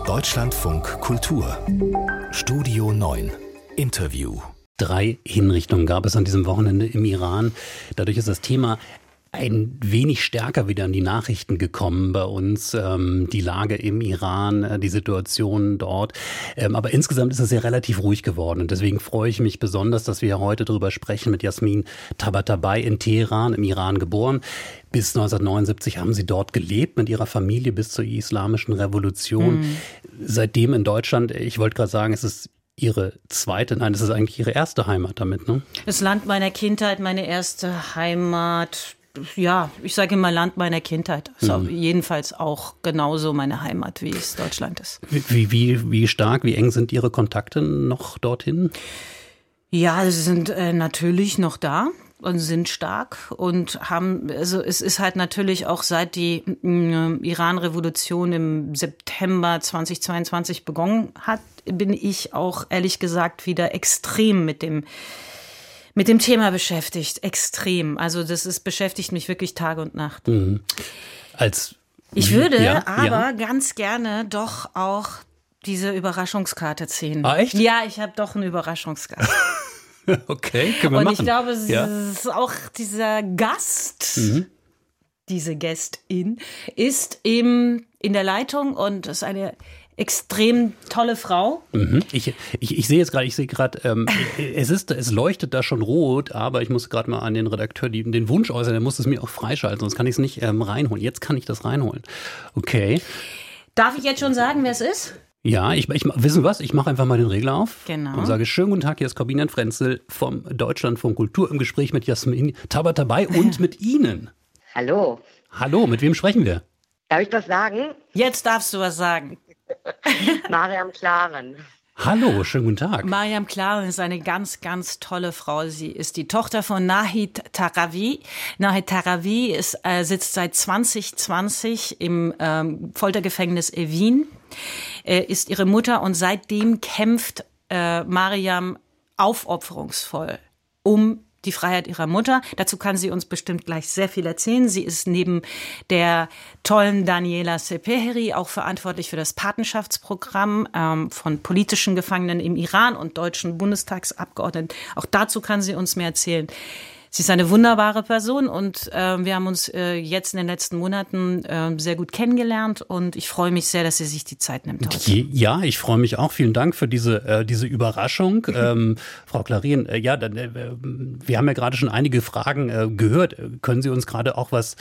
Deutschlandfunk Kultur Studio 9 Interview. 3 Hinrichtungen gab es an diesem Wochenende im Iran. Dadurch ist das Thema ein wenig stärker wieder in die Nachrichten gekommen bei uns, die Lage im Iran, die Situation dort. Aber insgesamt ist es ja relativ ruhig geworden und deswegen freue ich mich besonders, dass wir heute darüber sprechen mit Jasmin Tabatabai, in Teheran im Iran geboren. Bis 1979 haben sie dort gelebt mit ihrer Familie bis zur Islamischen Revolution. Seitdem in Deutschland, ich wollte gerade sagen, es ist Ihre zweite, nein, das ist eigentlich Ihre erste Heimat damit, ne? Das Land meiner Kindheit, meine erste Heimat. Ja, ich sage immer Land meiner Kindheit. Ist jedenfalls auch genauso meine Heimat, wie es Deutschland ist. Wie stark, wie eng sind Ihre Kontakte noch dorthin? Ja, sie sind natürlich noch da und sind stark und haben, also es ist halt natürlich auch seit die Iran-Revolution im September 2022 begonnen hat, bin ich auch ehrlich gesagt wieder extrem mit dem Thema beschäftigt, extrem. Also das beschäftigt mich wirklich Tag und Nacht. Ich würde aber ganz gerne doch auch diese Überraschungskarte ziehen. Ah, echt? Ja, ich habe doch eine Überraschungskarte. Okay, können wir machen. Und ich glaube, es ist auch dieser Gast, diese Gästin, ist eben in der Leitung und ist eine extrem tolle Frau. Ich sehe gerade, es leuchtet da schon rot, aber ich muss gerade mal an den Redakteur den Wunsch äußern, der muss es mir auch freischalten, sonst kann ich es nicht reinholen. Jetzt kann ich das reinholen. Okay. Darf ich jetzt schon sagen, wer es ist? Ja, wissen Sie was? Ich mache einfach mal den Regler auf und sage: Schönen guten Tag, hier ist Corbinian Frenzel vom Deutschlandfunk Kultur im Gespräch mit Jasmin Tabatabai und mit Ihnen. Hallo. Hallo, mit wem sprechen wir? Darf ich was sagen? Jetzt darfst du was sagen. Mariam Klaren. Hallo, schönen guten Tag. Mariam Klaren ist eine ganz, ganz tolle Frau. Sie ist die Tochter von Nahid Tarrawi. Nahid Tarrawi sitzt seit 2020 im Foltergefängnis Evin, ist ihre Mutter und seitdem kämpft Mariam aufopferungsvoll um die Freiheit ihrer Mutter. Dazu kann sie uns bestimmt gleich sehr viel erzählen. Sie ist neben der tollen Daniela Sepeheri auch verantwortlich für das Patenschaftsprogramm von politischen Gefangenen im Iran und deutschen Bundestagsabgeordneten. Auch dazu kann sie uns mehr erzählen. Sie ist eine wunderbare Person und wir haben uns jetzt in den letzten Monaten sehr gut kennengelernt und ich freue mich sehr, dass sie sich die Zeit nimmt heute. Ja, ich freue mich auch. Vielen Dank für diese Überraschung. Frau Klaren, wir haben ja gerade schon einige Fragen gehört. Können Sie uns gerade auch was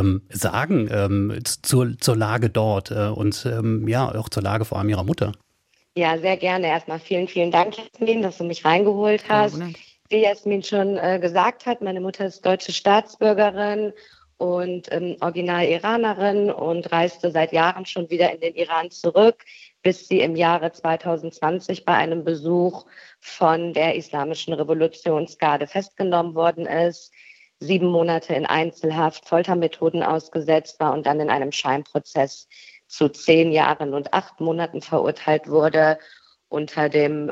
sagen zur Lage dort und auch zur Lage vor allem Ihrer Mutter? Ja, sehr gerne. Erstmal vielen, vielen Dank, Jasmin, dass du mich reingeholt hast. Wie Jasmin schon gesagt hat, meine Mutter ist deutsche Staatsbürgerin und original Iranerin und reiste seit Jahren schon wieder in den Iran zurück, bis sie im Jahre 2020 bei einem Besuch von der Islamischen Revolutionsgarde festgenommen worden ist, 7 Monate in Einzelhaft, Foltermethoden ausgesetzt war und dann in einem Scheinprozess zu 10 Jahren und 8 Monaten verurteilt wurde unter dem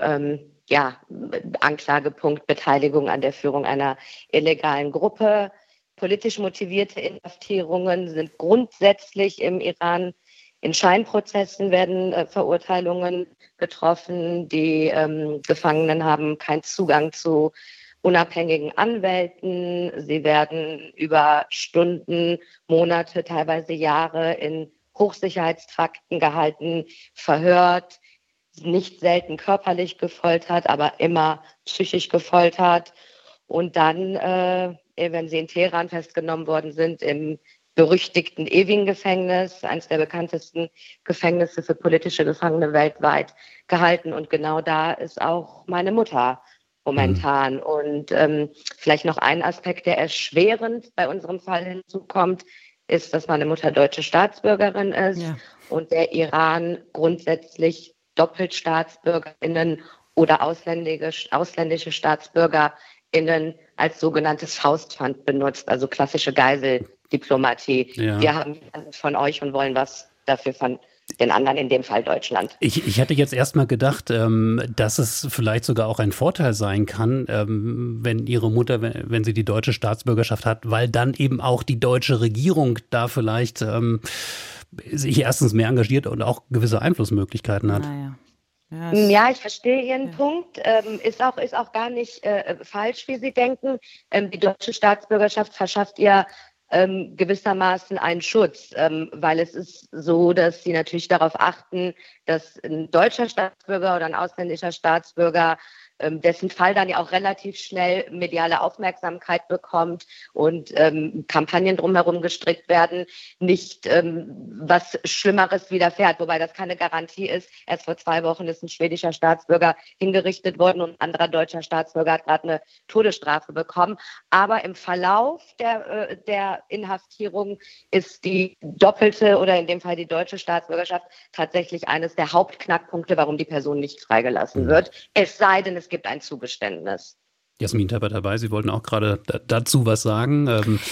Anklagepunkt Beteiligung an der Führung einer illegalen Gruppe. Politisch motivierte Inhaftierungen sind grundsätzlich im Iran. In Scheinprozessen werden Verurteilungen getroffen. Die Gefangenen haben keinen Zugang zu unabhängigen Anwälten. Sie werden über Stunden, Monate, teilweise Jahre in Hochsicherheitstrakten gehalten, verhört, nicht selten körperlich gefoltert, aber immer psychisch gefoltert. Und dann, wenn sie in Teheran festgenommen worden sind, im berüchtigten Evin-Gefängnis, eines der bekanntesten Gefängnisse für politische Gefangene weltweit, gehalten. Und genau da ist auch meine Mutter momentan. Und vielleicht noch ein Aspekt, der erschwerend bei unserem Fall hinzukommt, ist, dass meine Mutter deutsche Staatsbürgerin ist und der Iran grundsätzlich DoppelstaatsbürgerInnen oder ausländische StaatsbürgerInnen als sogenanntes Faustpfand benutzt, also klassische Geiseldiplomatie. Ja. Wir haben von euch und wollen was dafür von den anderen, in dem Fall Deutschland. Ich hätte jetzt erstmal gedacht, dass es vielleicht sogar auch ein Vorteil sein kann, wenn Ihre Mutter, wenn sie die deutsche Staatsbürgerschaft hat, weil dann eben auch die deutsche Regierung da vielleicht sich erstens mehr engagiert und auch gewisse Einflussmöglichkeiten hat. Naja. Ja, ich verstehe Ihren Punkt. Ist auch gar nicht falsch, wie Sie denken. Die deutsche Staatsbürgerschaft verschafft ihr gewissermaßen einen Schutz, weil es ist so, dass sie natürlich darauf achten, dass ein deutscher Staatsbürger oder ein ausländischer Staatsbürger, dessen Fall dann ja auch relativ schnell mediale Aufmerksamkeit bekommt und Kampagnen drumherum gestrickt werden, nicht was Schlimmeres widerfährt, wobei das keine Garantie ist. Erst vor 2 Wochen ist ein schwedischer Staatsbürger hingerichtet worden und ein anderer deutscher Staatsbürger hat gerade eine Todesstrafe bekommen. Aber im Verlauf der Inhaftierung ist die doppelte oder in dem Fall die deutsche Staatsbürgerschaft tatsächlich eines der Hauptknackpunkte, warum die Person nicht freigelassen wird. Es sei denn, es gibt ein Zugeständnis. Jasmin Tabatabai, Sie wollten auch gerade dazu was sagen.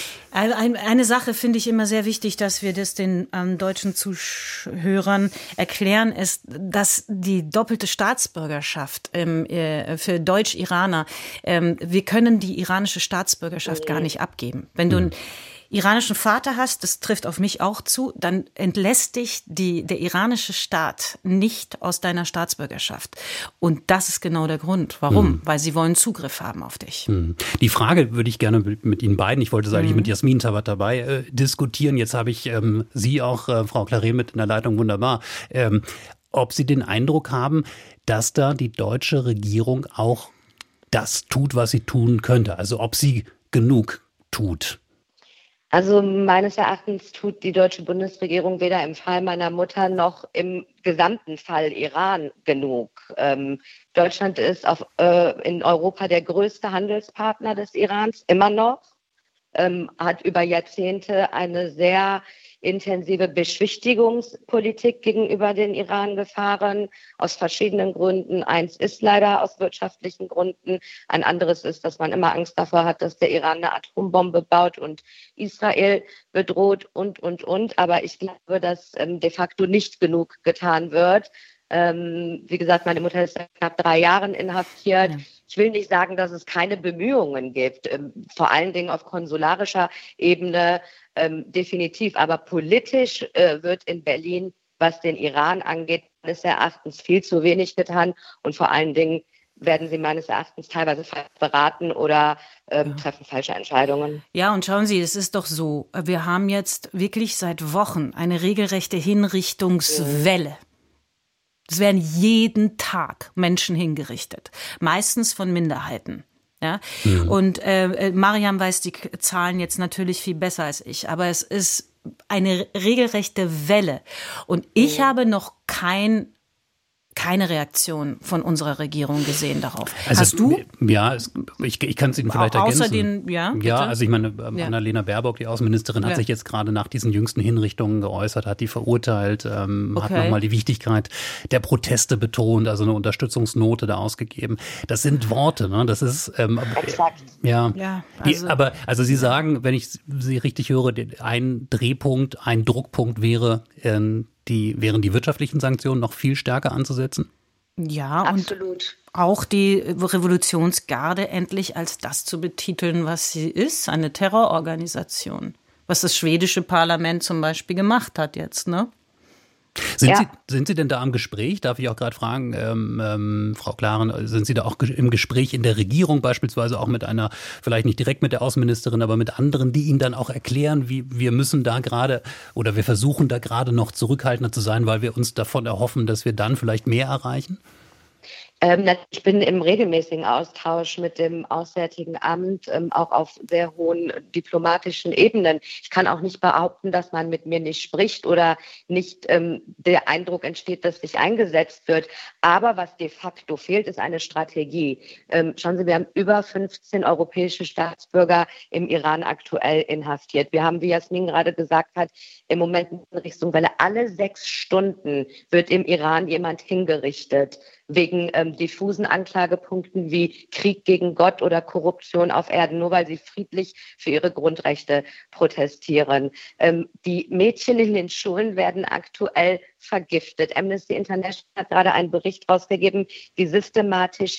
Eine Sache finde ich immer sehr wichtig, dass wir das den deutschen Zuhörern erklären, ist, dass die doppelte Staatsbürgerschaft für Deutsch-Iraner, wir können die iranische Staatsbürgerschaft gar nicht abgeben. Wenn du einen iranischen Vater hast, das trifft auf mich auch zu, dann entlässt dich der iranische Staat nicht aus deiner Staatsbürgerschaft. Und das ist genau der Grund. Warum? Weil sie wollen Zugriff haben auf dich. Die Frage würde ich gerne mit Ihnen beiden, ich wollte es eigentlich mit Jasmin Tabatabai diskutieren. Jetzt habe ich Sie auch, Frau Claret, mit in der Leitung, wunderbar. Ob Sie den Eindruck haben, dass da die deutsche Regierung auch das tut, was sie tun könnte? Also ob sie genug tut? Also meines Erachtens tut die deutsche Bundesregierung weder im Fall meiner Mutter noch im gesamten Fall Iran genug. Deutschland ist in Europa der größte Handelspartner des Irans, immer noch, hat über Jahrzehnte eine sehr intensive Beschwichtigungspolitik gegenüber den Iran gefahren, aus verschiedenen Gründen. Eins ist leider aus wirtschaftlichen Gründen. Ein anderes ist, dass man immer Angst davor hat, dass der Iran eine Atombombe baut und Israel bedroht und. Aber ich glaube, dass de facto nicht genug getan wird. Wie gesagt, meine Mutter ist seit knapp 3 Jahren inhaftiert. Ja. Ich will nicht sagen, dass es keine Bemühungen gibt, vor allen Dingen auf konsularischer Ebene definitiv. Aber politisch wird in Berlin, was den Iran angeht, meines Erachtens viel zu wenig getan. Und vor allen Dingen werden sie meines Erachtens teilweise falsch beraten oder treffen falsche Entscheidungen. Ja, und schauen Sie, es ist doch so, wir haben jetzt wirklich seit Wochen eine regelrechte Hinrichtungswelle. Es werden jeden Tag Menschen hingerichtet, meistens von Minderheiten. Ja? Und Mariam weiß die Zahlen jetzt natürlich viel besser als ich, aber es ist eine regelrechte Welle. Und ich habe noch keine Reaktion von unserer Regierung gesehen darauf. Also, hast du? Ja, ich kann es Ihnen vielleicht ergänzen. Außer den, ja, also ich meine, Annalena Baerbock, die Außenministerin, hat sich jetzt gerade nach diesen jüngsten Hinrichtungen geäußert, hat die verurteilt, hat nochmal die Wichtigkeit der Proteste betont, also eine Unterstützungsnote da ausgegeben. Das sind Worte, ne? Das ist exakt. Also Sie sagen, wenn ich Sie richtig höre, ein Drehpunkt, ein Druckpunkt wären die wirtschaftlichen Sanktionen noch viel stärker anzusetzen? Ja, absolut. Und auch die Revolutionsgarde endlich als das zu betiteln, was sie ist, eine Terrororganisation. Was das schwedische Parlament zum Beispiel gemacht hat jetzt, ne? Sind Sie denn da am Gespräch? Darf ich auch gerade fragen, Frau Klaren, sind Sie da auch im Gespräch in der Regierung, beispielsweise auch mit einer, vielleicht nicht direkt mit der Außenministerin, aber mit anderen, die Ihnen dann auch erklären, wie wir müssen da gerade oder wir versuchen da gerade noch zurückhaltender zu sein, weil wir uns davon erhoffen, dass wir dann vielleicht mehr erreichen? Ich bin im regelmäßigen Austausch mit dem Auswärtigen Amt, auch auf sehr hohen diplomatischen Ebenen. Ich kann auch nicht behaupten, dass man mit mir nicht spricht oder nicht der Eindruck entsteht, dass sich eingesetzt wird. Aber was de facto fehlt, ist eine Strategie. Schauen Sie, wir haben über 15 europäische Staatsbürger im Iran aktuell inhaftiert. Wir haben, wie Jasmin gerade gesagt hat, im Moment eine Hinrichtungswelle. Alle 6 Stunden wird im Iran jemand hingerichtet wegen diffusen Anklagepunkten wie Krieg gegen Gott oder Korruption auf Erden, nur weil sie friedlich für ihre Grundrechte protestieren. Die Mädchen in den Schulen werden aktuell vergiftet. Amnesty International hat gerade einen Bericht rausgegeben, wie systematisch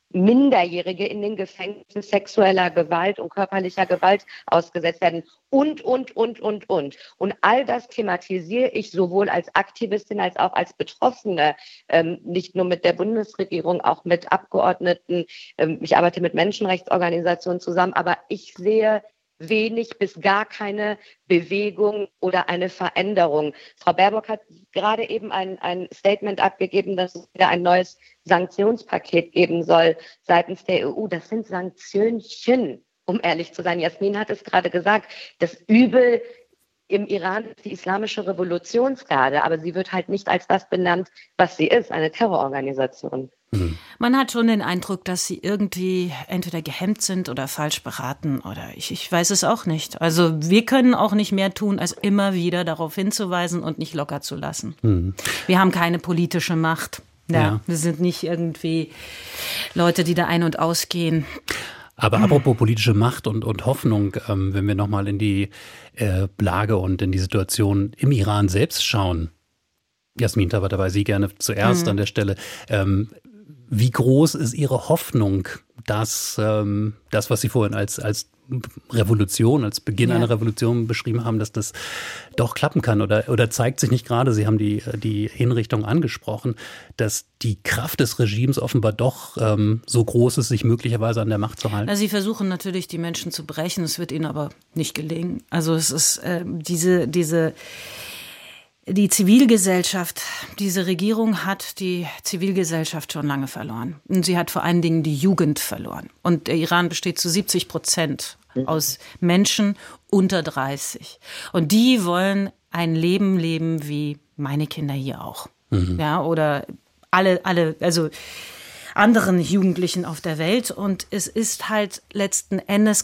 Minderjährige in den Gefängnissen sexueller Gewalt und körperlicher Gewalt ausgesetzt werden und. Und all das thematisiere ich sowohl als Aktivistin als auch als Betroffene, nicht nur mit der Bundesregierung, auch mit Abgeordneten. Ich arbeite mit Menschenrechtsorganisationen zusammen, aber ich sehe wenig bis gar keine Bewegung oder eine Veränderung. Frau Baerbock hat gerade eben ein Statement abgegeben, dass es wieder ein neues Sanktionspaket geben soll seitens der EU. Das sind Sanktionchen, um ehrlich zu sein. Jasmin hat es gerade gesagt, das Übel im Iran ist die Islamische Revolutionsgarde, aber sie wird halt nicht als das benannt, was sie ist, eine Terrororganisation. Man hat schon den Eindruck, dass sie irgendwie entweder gehemmt sind oder falsch beraten oder ich weiß es auch nicht. Also wir können auch nicht mehr tun, als immer wieder darauf hinzuweisen und nicht locker zu lassen. Wir haben keine politische Macht. Ja. Wir sind nicht irgendwie Leute, die da ein- und ausgehen. Aber apropos politische Macht und Hoffnung, wenn wir nochmal in die Lage und in die Situation im Iran selbst schauen. Jasmin Tabatabai, Sie gerne zuerst an der Stelle. Wie groß ist Ihre Hoffnung, dass das, was Sie vorhin als Revolution, als Beginn einer Revolution beschrieben haben, dass das doch klappen kann? Oder zeigt sich nicht gerade, Sie haben die Hinrichtung angesprochen, dass die Kraft des Regimes offenbar doch so groß ist, sich möglicherweise an der Macht zu halten? Also Sie versuchen natürlich, die Menschen zu brechen, es wird ihnen aber nicht gelingen. Also es ist die Zivilgesellschaft, diese Regierung hat die Zivilgesellschaft schon lange verloren. Und sie hat vor allen Dingen die Jugend verloren. Und der Iran besteht zu 70% aus Menschen unter 30. Und die wollen ein Leben leben wie meine Kinder hier auch. Ja, oder alle, also anderen Jugendlichen auf der Welt. Und es ist halt letzten Endes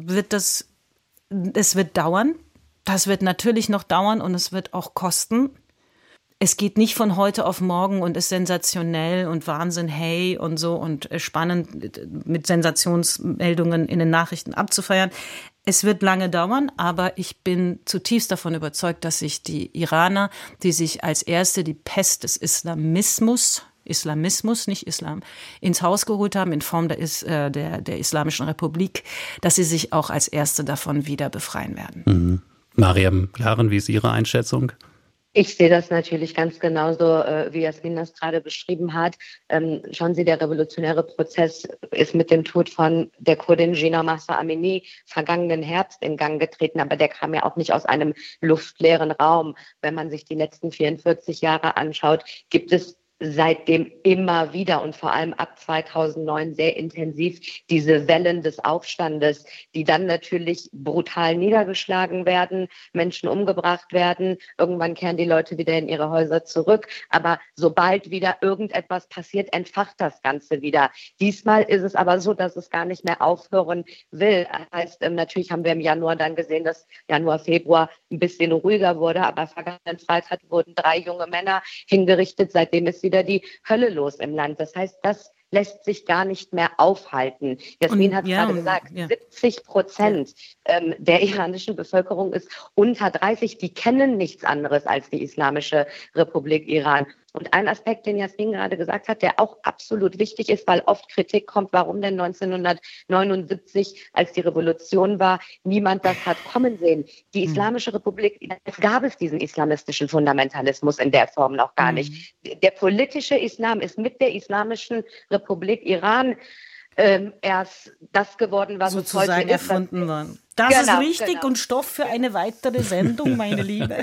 es wird dauern. Das wird natürlich noch dauern und es wird auch kosten. Es geht nicht von heute auf morgen und ist sensationell und Wahnsinn, hey und so und spannend mit Sensationsmeldungen in den Nachrichten abzufeiern. Es wird lange dauern, aber ich bin zutiefst davon überzeugt, dass sich die Iraner, die sich als erste die Pest des Islamismus, nicht Islam, ins Haus geholt haben in Form der Islamischen Republik, dass sie sich auch als erste davon wieder befreien werden. Mariam Klaren, wie ist Ihre Einschätzung? Ich sehe das natürlich ganz genauso, wie Jasmin das gerade beschrieben hat. Schauen Sie, der revolutionäre Prozess ist mit dem Tod von der Kurdin Jina Mahsa Amini vergangenen Herbst in Gang getreten, aber der kam ja auch nicht aus einem luftleeren Raum. Wenn man sich die letzten 44 Jahre anschaut, gibt es seitdem immer wieder und vor allem ab 2009 sehr intensiv diese Wellen des Aufstandes, die dann natürlich brutal niedergeschlagen werden, Menschen umgebracht werden. Irgendwann kehren die Leute wieder in ihre Häuser zurück. Aber sobald wieder irgendetwas passiert, entfacht das Ganze wieder. Diesmal ist es aber so, dass es gar nicht mehr aufhören will. Das heißt, natürlich haben wir im Januar dann gesehen, dass Januar, Februar ein bisschen ruhiger wurde. Aber vergangenen Freitag wurden 3 junge Männer hingerichtet. Seitdem ist wieder die Hölle los im Land. Das heißt, das lässt sich gar nicht mehr aufhalten. Jasmin hat gerade gesagt, 70% der iranischen Bevölkerung ist unter 30. Die kennen nichts anderes als die Islamische Republik Iran. Und ein Aspekt, den Jasmin gerade gesagt hat, der auch absolut wichtig ist, weil oft Kritik kommt, warum denn 1979, als die Revolution war, niemand das hat kommen sehen. Die Islamische Republik, es gab es diesen islamistischen Fundamentalismus in der Form noch gar nicht. Der politische Islam ist mit der Islamischen Republik Iran erst das geworden, was sozusagen heute ist, erfunden worden. Das ist richtig und Stoff für eine weitere Sendung, meine Liebe.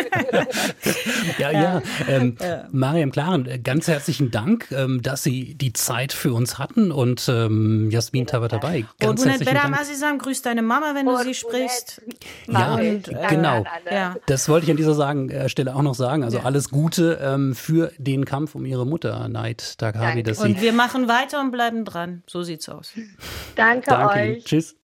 Mariam Klaren, ganz herzlichen Dank, dass Sie die Zeit für uns hatten und Jasmin Tabatabai, ganz herzlichen Dank. Azizam, grüß deine Mama, wenn du sie sprichst. Ja, genau. Das wollte ich an dieser Stelle auch noch sagen. Also alles Gute für den Kampf um Ihre Mutter, Nahid Taghavi. Und wir machen weiter und bleiben dran. So sieht's aus. Danke euch. Tschüss.